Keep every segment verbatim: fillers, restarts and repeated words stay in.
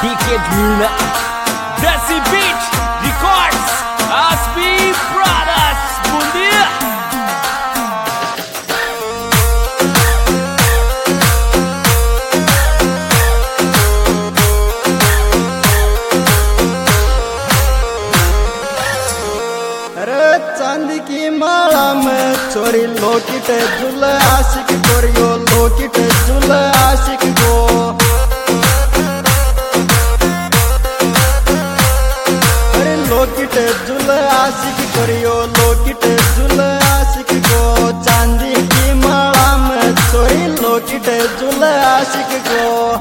Wicked Muna, Desi Beach Records, Aspi Brothers, Bundia. अरे चांदी की माला में चोरी लोकिट झुल आशिक कोरियो लोकिट झुल आशिक को अरे लोकिट झुल आशिक कोरियो लोकिट झुल आशिक को चांदी की माला में चोरी लोकिट झुल आशिक को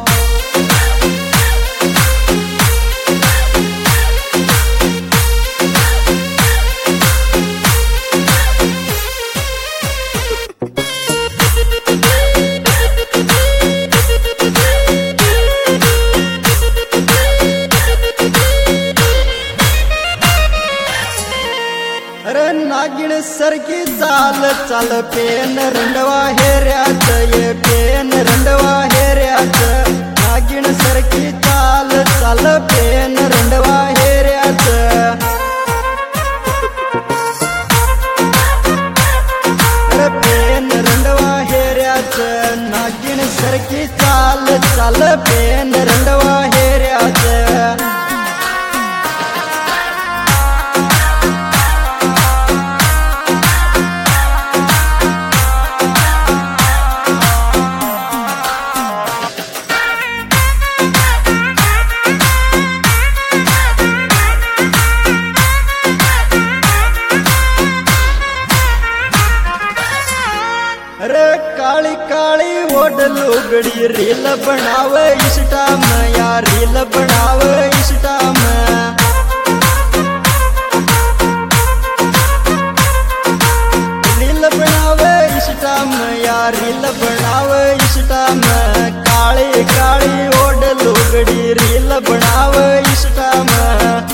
नागिण सर की चाल चाल पेन रंडवा हेऱ्याच ये पेन रंडवा हेऱ्याच नागिण सर की चाल चाल पेन रंडवा हेऱ्याच अरे पेन रंडवा हेऱ्याच नागिण सर की चाल चाल पेन रंडवा हेऱ्याच अरे काली काली ओडल उगड़ी रील बनावे इंस्टा में यार रील बनावे इंस्टा में रील बनावे इंस्टा में यार रील बनावे इंस्टा में काली काली ओडल उगड़ी रील बनावे इंस्टा में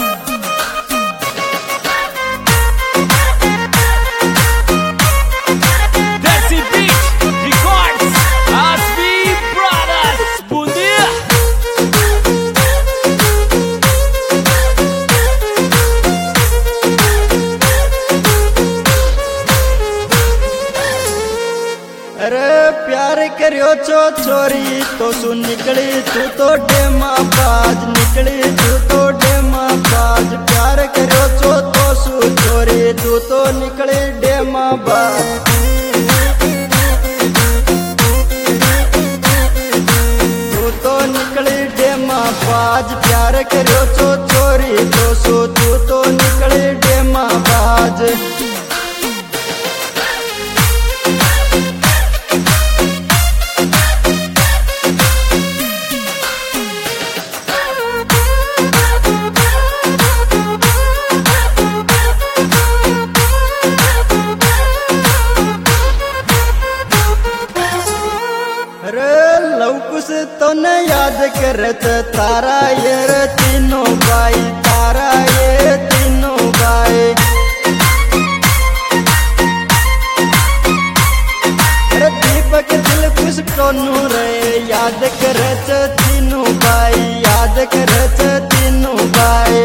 अरे प्यार करियो चो छोरी तो सु निकली तू तो डेमा बाज निकली तू तो डेमा बाज प्यार करियो चो तो सु छोरी तू तो निकली डेमा बाज तू तो निकली डेमा बाज प्यार करियो चो छोरी तो सु तू तो निकली डेमा बाज लवकुश तो न याद करत तारा ये तीनों भाई तारा ये तीनों भाई अरे दीपक दिल खुश टोनू रे याद करत तीनों भाई याद करत तीनों भाई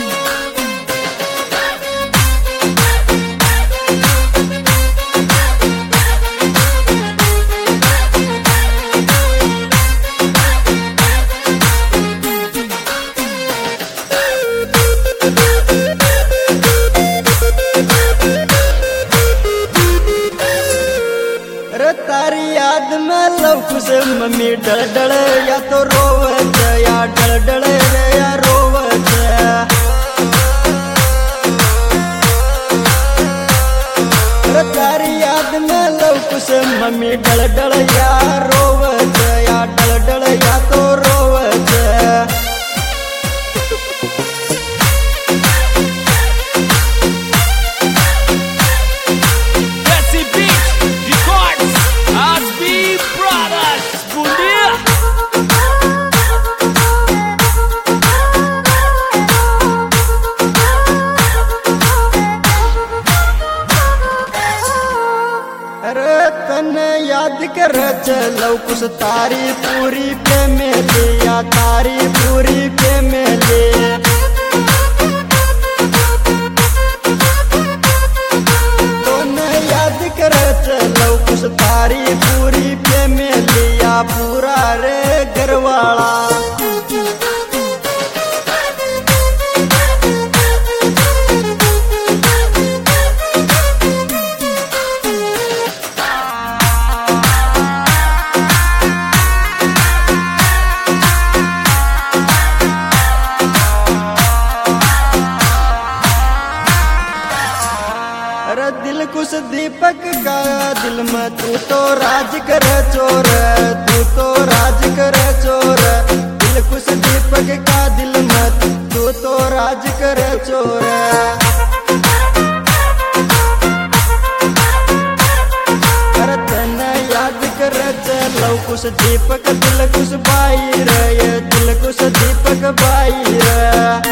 तारी याद में लवकुश मम्मी डल डल या तो रोवत या डल डल या रोवत तारी याद में लवकुश मम्मी डल डल या रोवत या डल डल या तो रोवत अरे तने याद कर चलो कुछ तारी पूरी पे मेले या तारी पूरी पे मेले तने याद कर चलो कुछ तारी पूरी पे मेले या पूरा रे घरवाला दिल कुछ दीपक का दिल में तू तो राज कर चोर तू तो राज कर चोर दिल कुछ दीपक का दिल में तू तो राज कर चोर कर तने याद कर चलो कुछ दीपक दिल कुछ बाई रे दिल कुछ दीपक बाई रे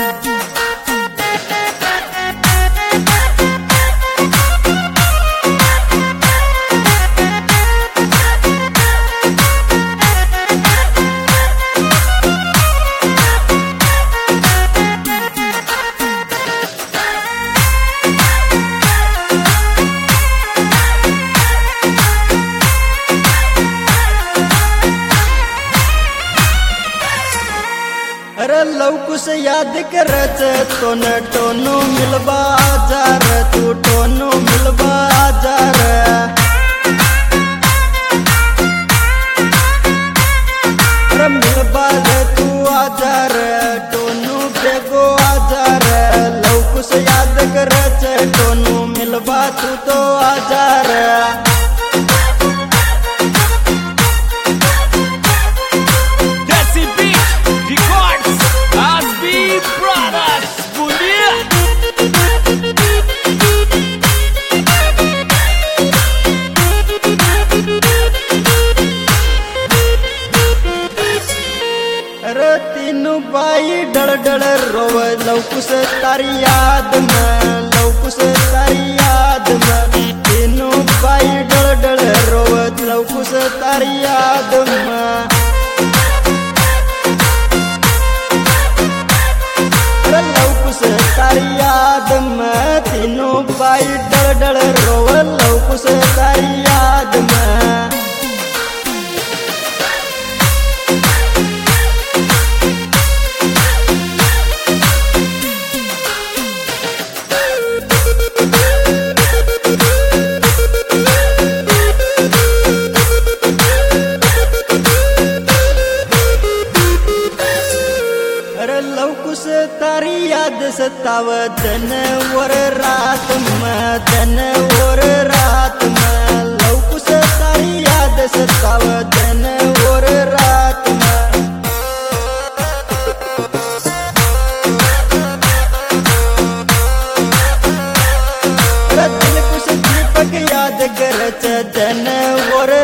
अरे लौकुस याद कर तो न टोनो मिलबा जार तू टोनो मिलबा जार अरे मिलबा रे तू आजार टोनो बेगो आजार लौकुस याद कर टोनो मिलबा तू तो आजार अरे तीनों बाई डल डल रोव लौकुस तारी याद में लौकुस तारी याद में तीनों बाई डल डल रोव लौकुस तारी याद में अरे लौकुस तारी याद में तीनों बाई डल डल रोव लौकुस तारी याद में लौकुस तारी याद सताव दिन और रात में दिन और रात में लौकुस तारी याद सताव दिन और रात में दिल कुछ दीपक याद कर दिन और